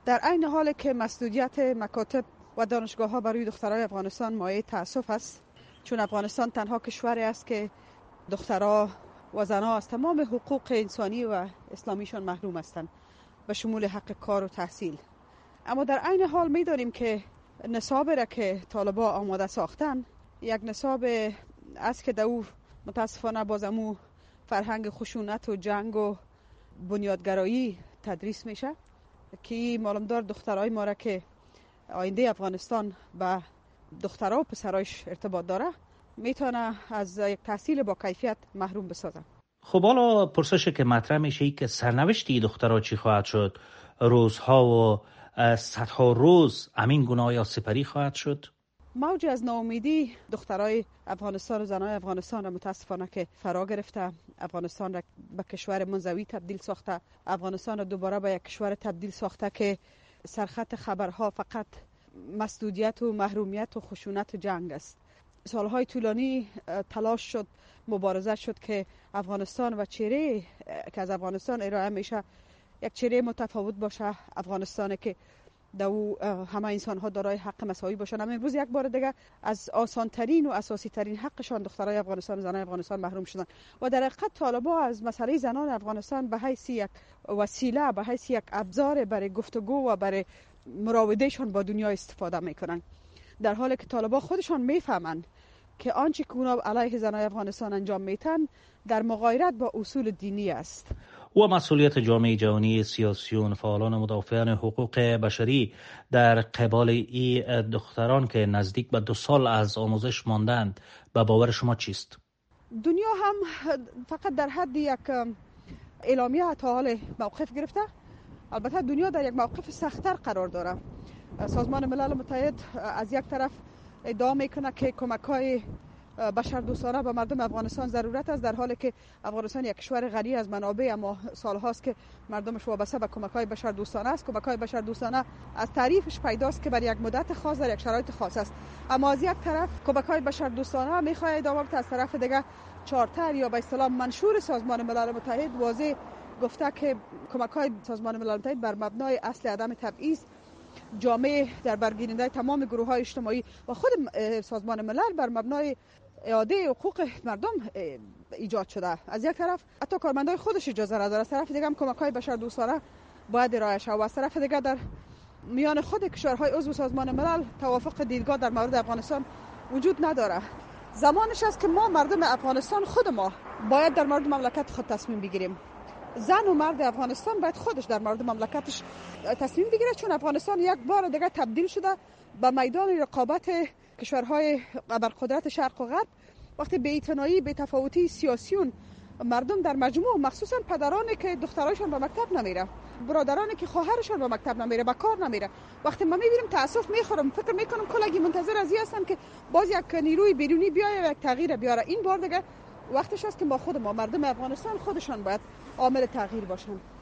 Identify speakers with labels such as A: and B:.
A: در عین حال که مسدودیت مکاتب و دانشگاه‌ها برای دخترای افغانستان مایه تأسف است، چون افغانستان تنها کشوری است که دخترها و زنها از تمام حقوق انسانی و اسلامیشان محروم هستند، به شمول حق کار و تحصیل. اما در عین حال می‌دانیم که نصابی را که طالبان آماده ساختن یک نصاب است که در او متاسفانه بازمو فرهنگ خشونت و جنگ و بنیادگرایی تدریس میشه که معلومدار دخترای ما را که آینده افغانستان به دخترها و پسرایش ارتباط داره میتونه از یک تحصیل با کیفیت محروم بسازه.
B: خب حالا پرسشی که مطرح میشه که سرنوشتی دخترها چی خواهد شد؟ روزها و صدها روز امین گناه یا سپری خواهد شد؟
A: موج از ناامیدی دخترای افغانستان و زنای افغانستان را متاسفانه که فرا گرفته. افغانستان را به کشور منزوی تبدیل ساخته. افغانستان را دوباره به یک کشور تبدیل ساخته که سرخط خبرها فقط مسدودیت و محرومیت و خشونت و جنگ است. سالهای طولانی تلاش شد، مبارزه شد که افغانستان و چهره که از افغانستان ارائه میشه یک چهره متفاوت باشه. افغانستان که در همه انسان ها دارای حق مساوی باشن. اما امروز یک بار دیگه از آسان ترین و اساسی ترین حقشان دخترای افغانستان و زنان افغانستان محروم شدن و در حقیقت طالبان از مسئله زنان افغانستان به حیث یک وسیله، به حیث یک ابزار برای گفتگو و برای مراودهشان با دنیا استفاده میکنن، در حالی که طالبان خودشان میفهمند که آنچه که اونا علیه زنان افغانستان انجام میتن در مغایرت با اصول دینی است.
B: و مسئولیت جامعه جهانی، سیاسیون، فعالان مدافعان حقوق بشری در قبال این دختران که نزدیک به 2 سال از آموزش ماندند به باور شما چیست؟
A: دنیا هم فقط در حد یک اعلامیه تا حال موقف گرفته. البته دنیا در یک موقف سخت‌تر قرار داره. سازمان ملل متحد از یک طرف ادعا میکنه که کمک‌های بشردوستانه به مردم افغانستان ضرورت است، در حالی که افغانستان یک کشور غنی از منابع اما سالهاست که مردمش وابسته به کمک‌های بشردوستانه است. کمک‌های بشردوستانه از تعریفش پیداست که برای یک مدت خاص در یک شرایط خاص است، اما از یک طرف کمک‌های بشردوستانه می‌خواد ادامه بده، از طرف دیگه چارتر یا به اصطلاح منشور سازمان ملل متحد واضح گفته که کمک‌های سازمان ملل متحد بر مبنای اصل عدم تبعیض جامعه در برگیرنده تمام گروه‌های اجتماعی و خود سازمان ملل بر مبنای اعاده حقوق مردم ایجاد شده. از یک طرف حتی کارمندای خودش اجازه نداره، از طرف دیگه هم کمک‌های بشردوستانه باید ارائه شود و از طرف دیگه در میان خود کشورهای عضو سازمان ملل توافق دیدگاه در مورد افغانستان وجود نداره. زمانش است که ما مردم افغانستان خود ما باید در مورد مملکت خود تصمیم بگیریم. زن و مرد افغانستان باید خودش در مورد مملکتش تصمیم بگیره، چون افغانستان یک بار دیگه تبدیل شده به میدان رقابت کشورهای ابرقدرت شرق و غرب. وقتی بی‌اعتنایی، بی‌تفاوتی سیاسیون مردم در مجموع، مخصوصا پدرانی که دخترایشان به مکتب نمیره، برادرانی که خواهرشان به مکتب نمیره، به کار نمیره، وقتی ما میبینیم تاسف میخورم، فکر میکنم کلگی منتظر از این هستم که باز یک نیروی بیرونی بیاید و یک تغییر بیاره. این بار دیگه وقتش است که ما خود ما مردم افغانستان خودشان باید عامل تغییر باشند.